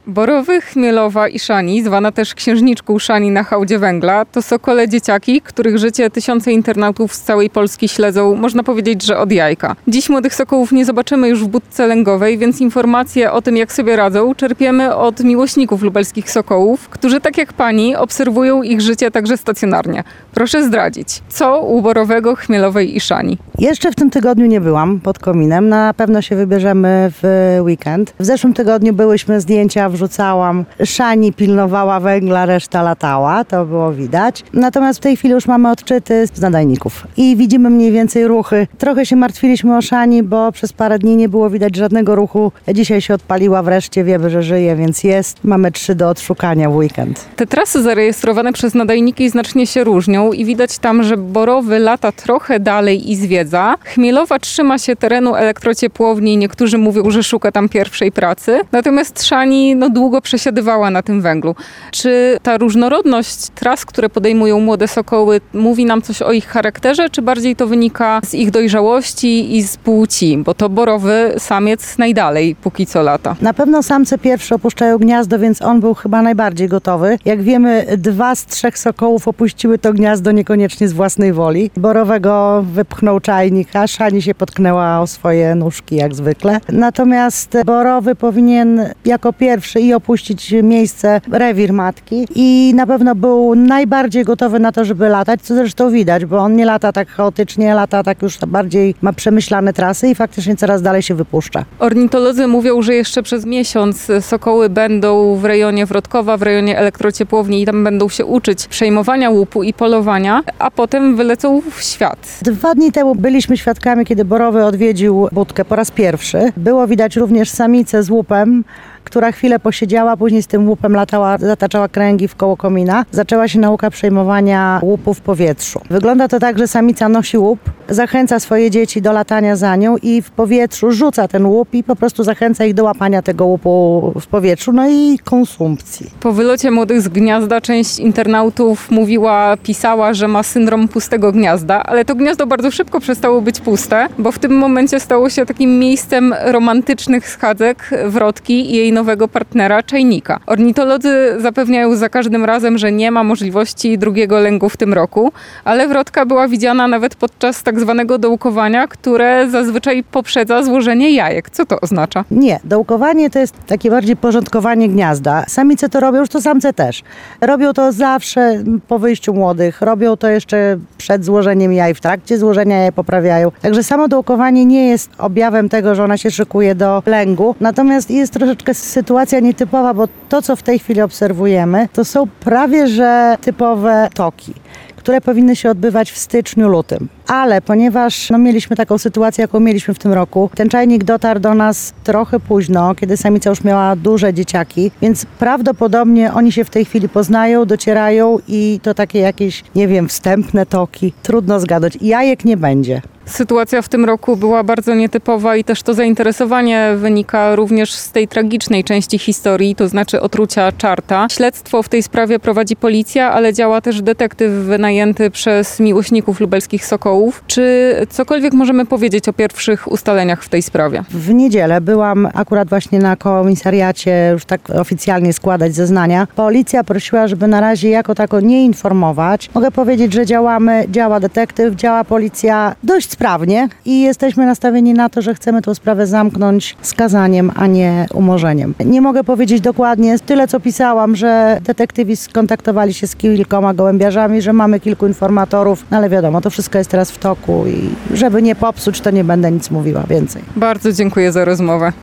Borowy, Chmielowa i Szani, zwana też księżniczką Szani na hałdzie węgla, to sokole dzieciaki, których życie tysiące internautów z całej Polski śledzą, można powiedzieć, że od jajka. Dziś młodych sokołów nie zobaczymy już w budce lęgowej, więc informacje o tym, jak sobie radzą, czerpiemy od miłośników lubelskich sokołów, którzy tak jak pani obserwują ich życie także stacjonarnie. Proszę zdradzić, co u Borowego, Chmielowej i Szani? Jeszcze w tym tygodniu nie byłam pod kominem, na pewno się wybierzemy w weekend. W zeszłym tygodniu byłyśmy, zdjęcia wrzucałam, Szani pilnowała węgla, reszta latała, to było widać. Natomiast w tej chwili już mamy odczyty z nadajników i widzimy mniej więcej ruchy. Trochę się martwiliśmy o Szani, bo przez parę dni nie było widać żadnego ruchu. Dzisiaj się odpaliła wreszcie, wiemy, że żyje, więc jest. Mamy 3 do odszukania w weekend. Te trasy zarejestrowane przez nadajniki znacznie się różnią i widać tam, że Borowy lata trochę dalej i zwiedza. Chmielowa trzyma się terenu elektrociepłowni, niektórzy mówią, że szuka tam pierwszej pracy. Natomiast Szani długo przesiadywała na tym węglu. Czy ta różnorodność tras, które podejmują młode sokoły, mówi nam coś o ich charakterze, czy bardziej to wynika z ich dojrzałości i z płci? Bo to Borowy samiec najdalej póki co lata. Na pewno samce pierwsze opuszczają gniazdo, więc on był chyba najbardziej gotowy. Jak wiemy, 2 z 3 sokołów opuściły to gniazdo niekoniecznie z własnej woli. Borowego wypchnął czajnik, a Szani się potknęła o swoje nóżki jak zwykle. Natomiast Borowy powinien jako pierwszy i opuścić miejsce, rewir matki i na pewno był najbardziej gotowy na to, żeby latać, co zresztą widać, bo on nie lata tak chaotycznie, lata tak już bardziej, ma przemyślane trasy i faktycznie coraz dalej się wypuszcza. Ornitolodzy mówią, że jeszcze przez miesiąc sokoły będą w rejonie Wrodkowa, w rejonie elektrociepłowni i tam będą się uczyć przejmowania łupu i polowania, a potem wylecą w świat. 2 dni temu byliśmy świadkami, kiedy Borowy odwiedził budkę po raz pierwszy. Było widać również samicę z łupem, która chwilę posiedziała, później z tym łupem latała, zataczała kręgi wkoło komina. Zaczęła się nauka przejmowania łupu w powietrzu. Wygląda to tak, że samica nosi łup, zachęca swoje dzieci do latania za nią i w powietrzu rzuca ten łup i po prostu zachęca ich do łapania tego łupu w powietrzu, i konsumpcji. Po wylocie młodych z gniazda część internautów pisała, że ma syndrom pustego gniazda, ale to gniazdo bardzo szybko przestało być puste, bo w tym momencie stało się takim miejscem romantycznych schadzek Wrodki i jej nowego partnera, czajnika. Ornitolodzy zapewniają za każdym razem, że nie ma możliwości drugiego lęgu w tym roku, ale Wrodka była widziana nawet podczas tak zwanego dołkowania, które zazwyczaj poprzedza złożenie jajek. Co to oznacza? Nie, dołkowanie to jest takie bardziej porządkowanie gniazda. Samice to robią, już to samce też. Robią to zawsze po wyjściu młodych, robią to jeszcze przed złożeniem jaj, w trakcie złożenia jaj poprawiają. Także samo dołkowanie nie jest objawem tego, że ona się szykuje do lęgu, natomiast jest troszeczkę sytuacja nietypowa, bo to, co w tej chwili obserwujemy, to są prawie że typowe toki, które powinny się odbywać w styczniu, lutym. Ale ponieważ mieliśmy taką sytuację, jaką mieliśmy w tym roku, ten czajnik dotarł do nas trochę późno, kiedy samica już miała duże dzieciaki, więc prawdopodobnie oni się w tej chwili poznają, docierają i to takie jakieś, wstępne toki. Trudno zgadać. Jajek nie będzie. Sytuacja w tym roku była bardzo nietypowa i też to zainteresowanie wynika również z tej tragicznej części historii, to znaczy otrucia czarta. Śledztwo w tej sprawie prowadzi policja, ale działa też detektyw wynajęty przez miłośników lubelskich sokołów. Czy cokolwiek możemy powiedzieć o pierwszych ustaleniach w tej sprawie? W niedzielę byłam akurat właśnie na komisariacie już tak oficjalnie składać zeznania. Policja prosiła, żeby na razie jako tako nie informować. Mogę powiedzieć, że działa detektyw, działa policja dość sprawnie i jesteśmy nastawieni na to, że chcemy tę sprawę zamknąć skazaniem, a nie umorzeniem. Nie mogę powiedzieć dokładnie, tyle co pisałam, że detektywi skontaktowali się z kilkoma gołębiarzami, że mamy kilku informatorów, ale wiadomo, to wszystko jest teraz w toku i żeby nie popsuć, to nie będę nic mówiła więcej. Bardzo dziękuję za rozmowę.